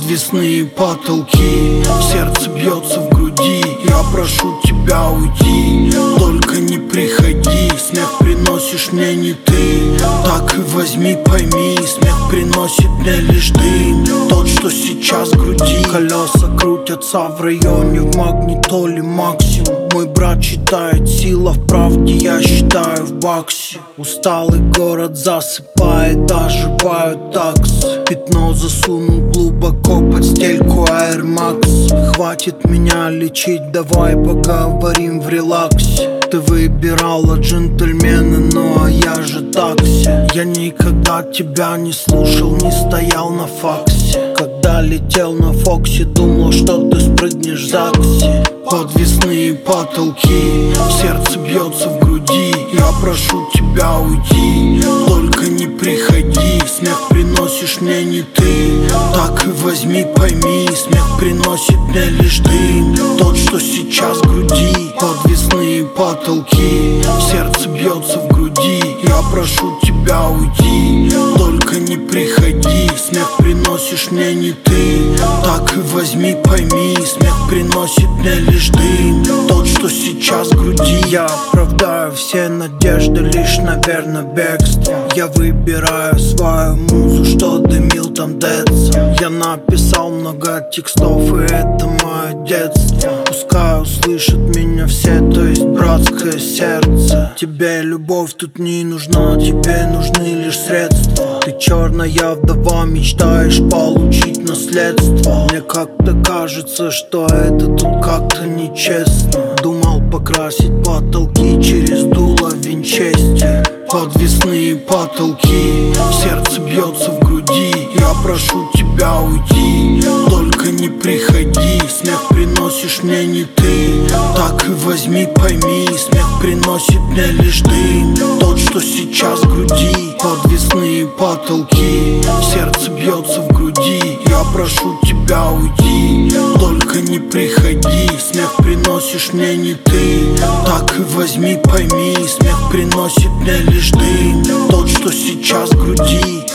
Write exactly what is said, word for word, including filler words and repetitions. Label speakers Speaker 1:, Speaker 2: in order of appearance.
Speaker 1: Подвесные потолки, сердце бьется в груди. Я прошу тебя уйти, только не приходи. Смех приносишь мне не ты, так и возьми, пойми. Смех приносит мне лишь дым, тот, что сейчас в груди. Колеса крутятся в районе, в магнитоле максимум. Мой брат считает, сила в правде, я считаю в баксе. Усталый город засыпает, оживают таксы. Пятно засунул глубоко под стельку Air Max. Хватит меня лечить, давай поговорим в релаксе. Ты выбирала джентльмена, ну а я же такси. Я никогда тебя не слушал, не стоял на факсе. Когда летел на Фоксе, думал, что ты спрыгнешь в ЗАГСе. Подвесные потолки, сердце бьется в груди. Я прошу тебя уйти, только не приходи. Смех приносишь мне не ты, так и возьми, пойми. Смех приносит мне лишь дым, тот, что сейчас в груди. Подвесные потолки, сердце бьется в груди. Я прошу тебя уйти, только не приходи. Смех приносишь мне не ты, так и возьми, пойми. Смех приносит мне лишь дым, тот, что сейчас в груди. Я оправдаю все надежды, лишь, наверное, бегство. Я выбираю свою музу, что дымил там Дэдсон. Я написал много текстов, и это мое детство. Пускай услышат меня все, то есть братское сердце. Тебе любовь тут не нужна, тебе нужны лишь средства. Ты черная вдова, мечтаешь получить наследство. Мне как-то кажется, что это тут как-то нечестно. Думал покрасить потолки через дуло Винчестер. Подвесные потолки, сердце бьется в груди. Я прошу тебя уйти, только не приходи. Смех приносишь мне не ты, так и возьми, пойми. Смех приносит мне лишь дым, тот, что сейчас в груди. Подвесные потолки, сердце бьется в груди. Я прошу тебя уйти, только не приходи. Смех приносишь мне не ты, так и возьми, пойми. Смех приносит мне лишь дым, тот, что сейчас в груди.